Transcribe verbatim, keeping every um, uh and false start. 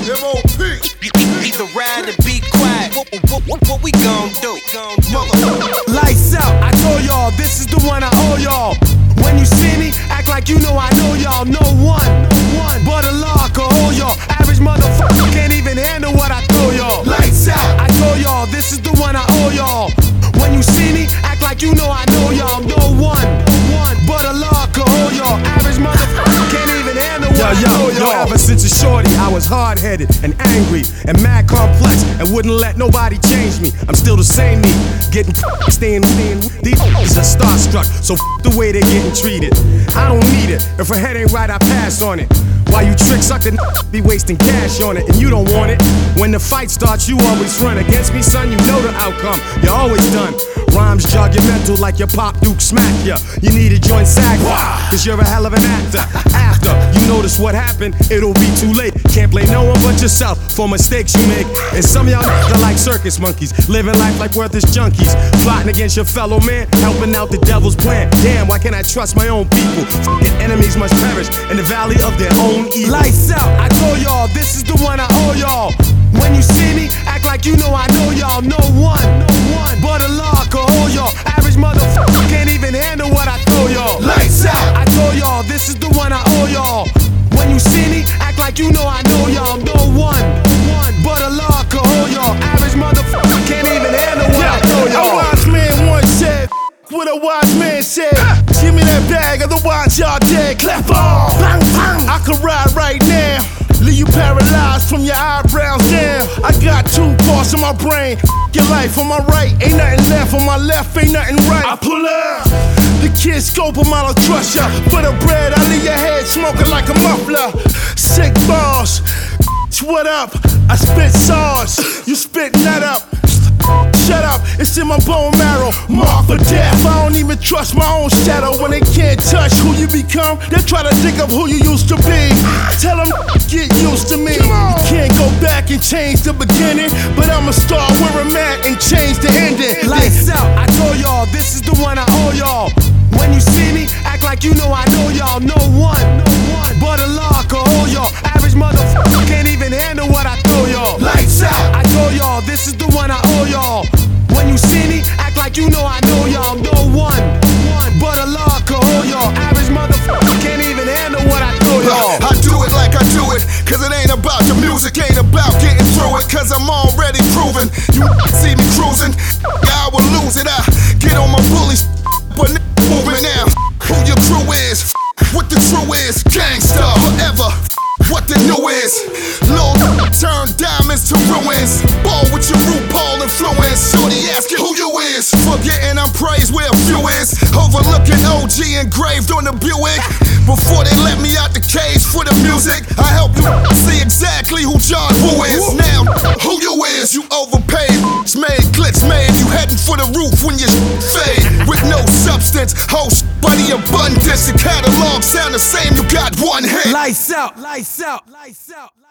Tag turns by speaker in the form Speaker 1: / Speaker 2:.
Speaker 1: M O P.
Speaker 2: Either ride or be quiet. What, what, what, what we gon' do?
Speaker 3: Lights out, I told y'all, this is the one I owe y'all. When you see me, act like you know I know y'all. No one, no one but a law could hold y'all. Average motherfucker can't even handle what I throw y'all. Lights out, I told y'all, this is the one I owe y'all. When you see me, act like you know I know y'all. No one, no one but a law could hold y'all. Average motherfucker can't even handle what
Speaker 4: yo,
Speaker 3: I know
Speaker 4: yo,
Speaker 3: y'all.
Speaker 4: yo, ever since a shorty, I was hard-headed and angry and mad complex and wouldn't let nobody change me. I'm still the same me, getting staying, staying. These are starstruck, so f the way they're getting treated. I don't need it. If her head ain't right, I pass on it. While you trick sucker be wasting cash on it, and you don't want it. When the fight starts, you always run. Against me, son, you know the outcome. You're always done. Rhymes jog your mental like your pop Duke smack ya. You need a joint sag, cause you're a hell of an actor. After you notice what happened, it'll be too late. Can't blame no one but yourself for mistakes you make. And some of y'all are like circus monkeys, living life like worthless junkies, plotting against your fellow man, helping out the devil's plan. Damn, why can't I trust my own people? Fucking enemies must perish in the valley of their own evil.
Speaker 3: Lights out, I told y'all, this is the one I owe y'all. When you see me, act like you know I know y'all. No one, no one but a law could hold y'all. Average motherfucker can't even handle what I throw y'all. Lights out, I told y'all, this is the one I owe y'all. When you see me, act like you know I know y'all. No one, no one but a law could hold y'all. Average motherfucker can't even handle what I throw y'all.
Speaker 5: A wise man once said, what a wise man said, give me that bag, otherwise y'all dead. Clap on, bang, bang. I could ride right now, leave you paralyzed from your eyebrows down. I got two parts of my brain, your life on my right, ain't nothing left. On my left, ain't nothing right. I pull up, the kid scope them, I don't trust ya. For the bread, I leave your head smoking like a muffler. Sick bars, what up? I spit sauce, you spit nut up. Shut up, it's in my bone marrow. Mark for death. I don't even trust my own shadow. When they can't touch who you become, they try to dig up who you used to be. Tell them get used to me. You can't go back and change the beginning, but I'ma start where I'm at and change the ending.
Speaker 3: Lights out, I told y'all, this is the one I owe y'all. When you see me, act like you know I know y'all. No one, no one but a law could hold y'all. Average motherfucker can't even handle what I throw y'all. Lights out, I told y'all, this is the one I owe y'all. When you see me, act like you know I know y'all. No one, no one but a law could hold y'all. Average motherfucker can't even handle what I throw y'all.
Speaker 1: I do it like I do it, cause it ain't about the music, ain't about getting through it, cause I'm already proven. You see me cruising, I will lose it. I get on my bullies, but moving now. Who your crew is, what the true is, gangsta forever. What the new is, Lil turn diamonds to ruins. Ball with your RuPaul influence. Shorty ask you who you is, forgetting I'm praised where a few is. Overlooking O G engraved on the Buick. Before they let me out the cage for the music, I help you see exactly who John Woo is. Now, who you is, you overpaid, made clicks made, you heading for the roof when you fade. With no substance, host buddy abundance. The catalog sound the same, you got one hit.
Speaker 3: Lights out, lights out, lights out.